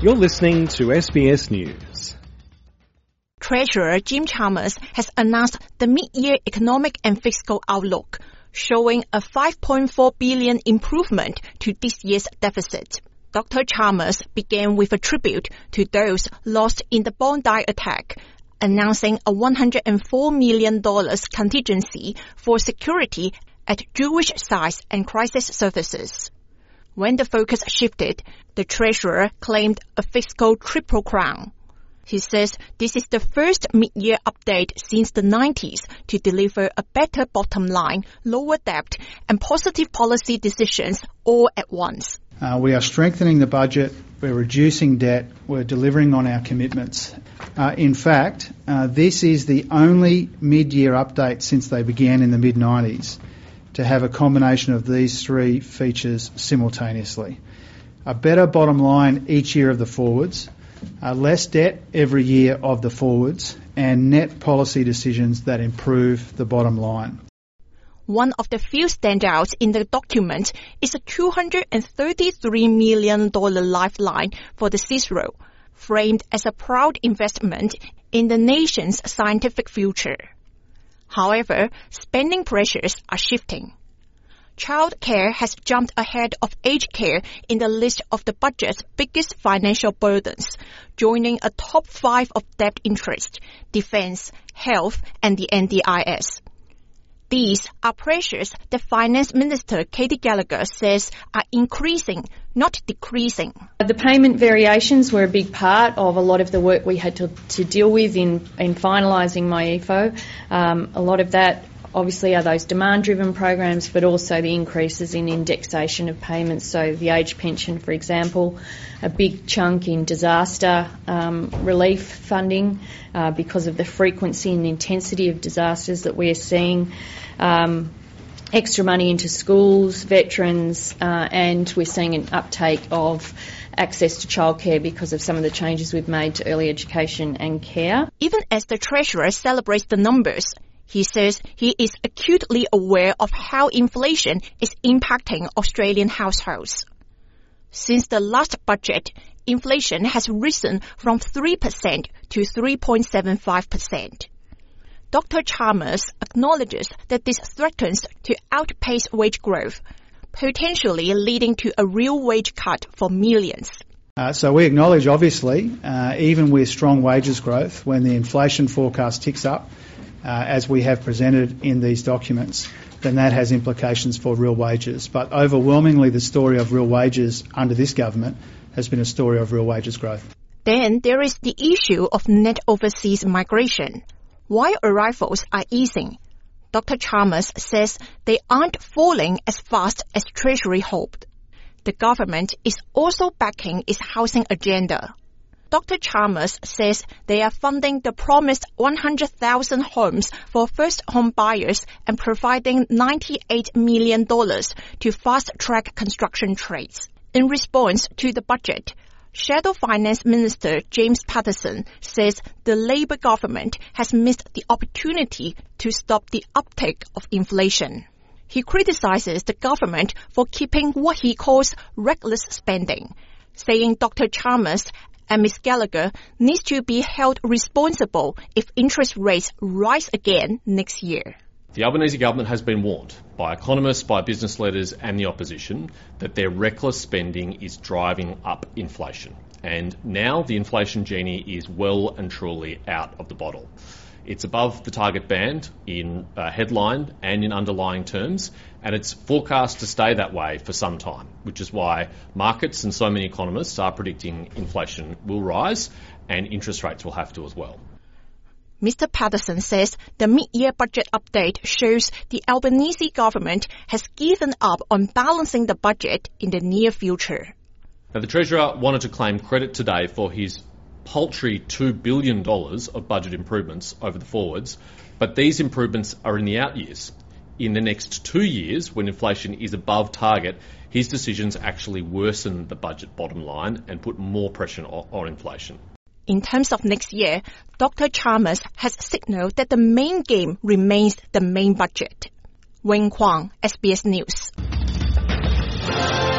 You're listening to SBS News. Treasurer Jim Chalmers has announced the mid-year economic and fiscal outlook, showing a $5.4 billion improvement to this year's deficit. Dr. Chalmers began with a tribute to those lost in the Bondi attack, announcing a $104 million contingency for security at Jewish sites and crisis services. When the focus shifted, the Treasurer claimed a fiscal triple crown. He says this is the first mid-year update since the 90s to deliver a better bottom line, lower debt, and positive policy decisions all at once. We are strengthening the budget, we're reducing debt, we're delivering on our commitments. In fact, this is the only mid-year update since they began in the mid-90s to have a combination of these three features simultaneously. A better bottom line each year of the forwards, less debt every year of the forwards, and net policy decisions that improve the bottom line. One of the few standouts in the document is a $233 million lifeline for the CSIRO, framed as a proud investment in the nation's scientific future. However, spending pressures are shifting. Child care has jumped ahead of aged care in the list of the budget's biggest financial burdens, joining a top 5 of debt interest, defense, health, and the NDIS. These are pressures that Finance Minister Katy Gallagher says are increasing, not decreasing. The payment variations were a big part of a lot of the work we had to deal with in finalising MyEFO. A lot of that obviously are those demand-driven programs, but also the increases in indexation of payments. So the age pension, for example, a big chunk in disaster relief funding because of the frequency and intensity of disasters that we're seeing. Extra money into schools, veterans, and we're seeing an uptake of access to childcare because of some of the changes we've made to early education and care. Even as the Treasurer celebrates the numbers, he says he is acutely aware of how inflation is impacting Australian households. Since the last budget, inflation has risen from 3% to 3.75%. Dr. Chalmers acknowledges that this threatens to outpace wage growth, potentially leading to a real wage cut for millions. So we acknowledge, obviously, even with strong wages growth, when the inflation forecast ticks up, as we have presented in these documents, then that has implications for real wages. But overwhelmingly, the story of real wages under this government has been a story of real wages growth. Then there is the issue of net overseas migration. While arrivals are easing, Dr. Chalmers says they aren't falling as fast as Treasury hoped. The government is also backing its housing agenda. Dr. Chalmers says they are funding the promised 100,000 homes for first home buyers and providing $98 million to fast-track construction trades. In response to the budget, Shadow Finance Minister James Paterson says the Labour government has missed the opportunity to stop the uptake of inflation. He criticizes the government for keeping what he calls reckless spending, saying Dr. Chalmers and Ms. Gallagher needs to be held responsible if interest rates rise again next year. The Albanese government has been warned by economists, by business leaders and the opposition that their reckless spending is driving up inflation. And now the inflation genie is well and truly out of the bottle. It's above the target band in headline and in underlying terms, and it's forecast to stay that way for some time, which is why markets and so many economists are predicting inflation will rise and interest rates will have to as well. Mr. Paterson says the mid-year budget update shows the Albanese government has given up on balancing the budget in the near future. Now, the Treasurer wanted to claim credit today for his paltry $2 billion of budget improvements over the forwards, but these improvements are in the out years. In the next 2 years, when inflation is above target, his decisions actually worsen the budget bottom line and put more pressure on inflation. In terms of next year, Dr. Chalmers has signalled that the main game remains the main budget. Wayne Kwong, SBS News.